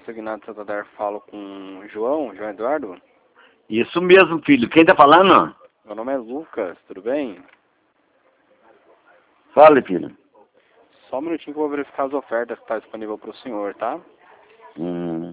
consignado do Santander, falo com o João Eduardo. Isso mesmo, filho. Quem tá falando? Meu nome é Lucas, tudo bem? Fale, filho. Só um minutinho que eu vou verificar as ofertas que estão disponíveis para o senhor, tá? Hum.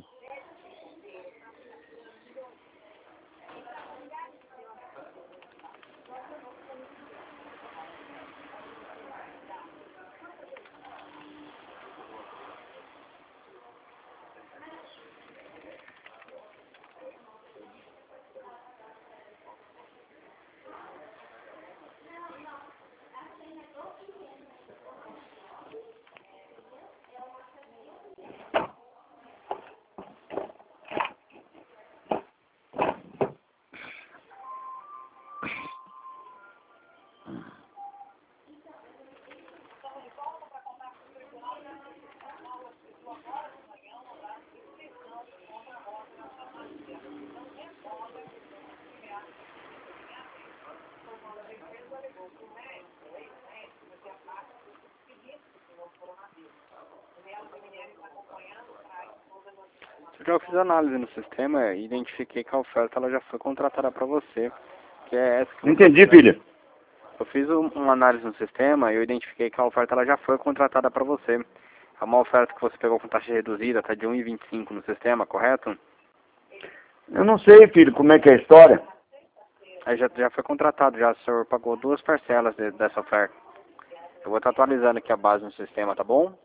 Eu fiz análise no sistema e identifiquei que a oferta ela já foi contratada para você, que é essa que Não você entendi, tiver. filho. Eu fiz uma análise no sistema e eu identifiquei que a oferta ela já foi contratada para você. É uma oferta que você pegou com taxa reduzida, está de 1,25 no sistema, correto? Eu não sei, filho, como é que é a história. Aí já foi contratado, já o senhor pagou 2 parcelas dessa oferta. Eu vou estar atualizando aqui a base no sistema, tá bom?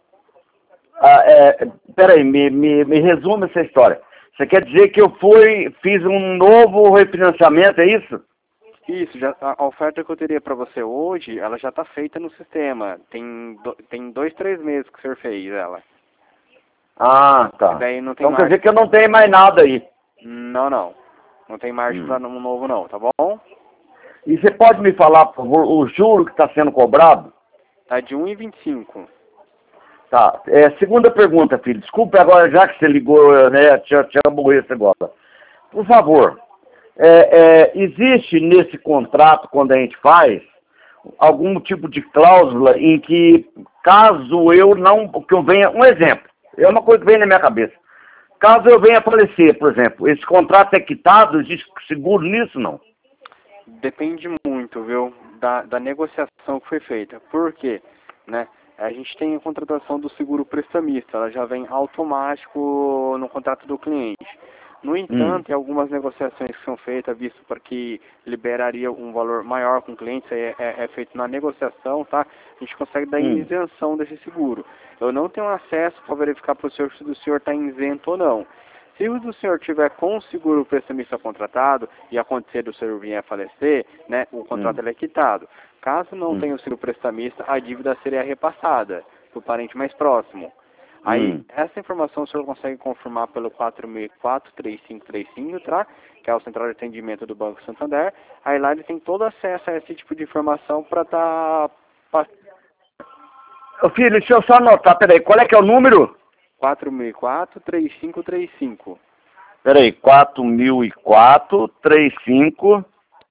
Peraí, me resume essa história. Você quer dizer que eu fiz um novo refinanciamento, é isso? Isso, a oferta que eu teria para você hoje, ela já está feita no sistema. Tem 2, 3 meses que o senhor fez ela. Ah, E tá. daí não tem Então quer dizer margem. que eu não tenho mais nada aí. Não, não. Não tem margem para um novo não, tá bom? E você pode me falar, por favor, o juro que está sendo cobrado? Tá de 1,25. Tá. Segunda pergunta, filho. Desculpe agora, já que você ligou, né? Tinha aborrecido esse negócio. Por favor, existe nesse contrato, quando a gente faz, algum tipo de cláusula em que, caso eu não... que eu venha... Um exemplo. É uma coisa que vem na minha cabeça. Caso eu venha a falecer, por exemplo, esse contrato é quitado? Existe seguro nisso, não? Depende muito, viu, da negociação que foi feita. Por quê? Né? A gente tem a contratação do seguro prestamista, ela já vem automático no contrato do cliente. No entanto, tem algumas negociações que são feitas, visto para que liberaria um valor maior com o cliente, isso aí é feito na negociação, tá? A gente consegue dar isenção desse seguro. Eu não tenho acesso para verificar para o senhor se o senhor está isento ou não. Se o senhor tiver com o seguro prestamista contratado e acontecer do senhor vir a falecer, né, o contrato ele é quitado. Caso não tenha o seguro prestamista, a dívida seria repassada para o parente mais próximo. Aí, essa informação o senhor consegue confirmar pelo 464-3535, tá? Que é o Central de Atendimento do Banco Santander. Aí lá ele tem todo acesso a esse tipo de informação para estar... Ô filho, deixa eu só anotar, peraí, qual é que é o número? 4004-3535. Peraí, 4004, 35...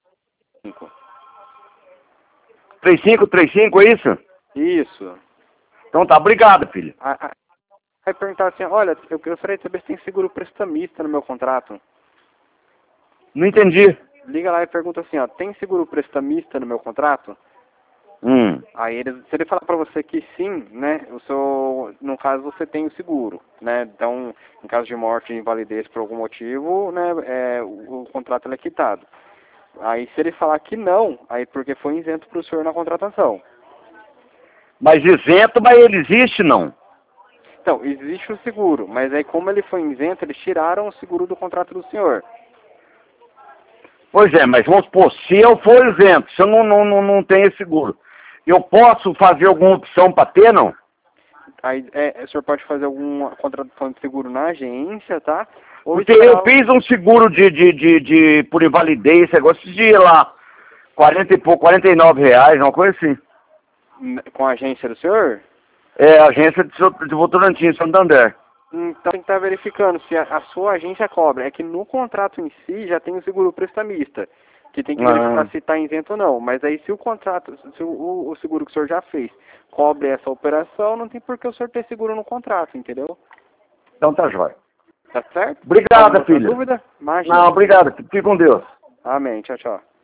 3535, é isso? Isso. Então tá, obrigado, filho. Aí perguntar assim, olha, eu gostaria de saber se tem seguro prestamista no meu contrato. Não entendi. Liga lá e pergunta assim, ó, tem seguro prestamista no meu contrato? Aí se ele falar para você que sim, né, no caso você tem o seguro, né, então em caso de morte e invalidez por algum motivo, né, o contrato ele é quitado. Aí se ele falar que não, aí porque foi isento para o senhor na contratação. Mas isento, mas ele existe, não? Então, existe o seguro, mas aí como ele foi isento, eles tiraram o seguro do contrato do senhor. Pois é, mas vamos supor, se eu for isento, se eu não tenho seguro, eu posso fazer alguma opção para ter, não? Aí o senhor pode fazer alguma contratação de seguro na agência, tá? Ou Porque eu fiz um seguro por invalidez, negócio de lá, 40 e pouco, R$49, uma coisa assim. Com a agência do senhor? É, a agência de Votorantim, Santander. Então tem que estar verificando se a sua agência cobra. É que no contrato em si já tem o seguro prestamista, que tem que verificar se está isento ou não. Mas aí se o contrato, se o seguro que o senhor já fez cobre essa operação, não tem por que o senhor ter seguro no contrato, entendeu? Então tá jóia. Tá certo? Obrigado, Alguma filho. dúvida? Imagina. Não, obrigado. Fique com Deus. Amém. Tchau, tchau.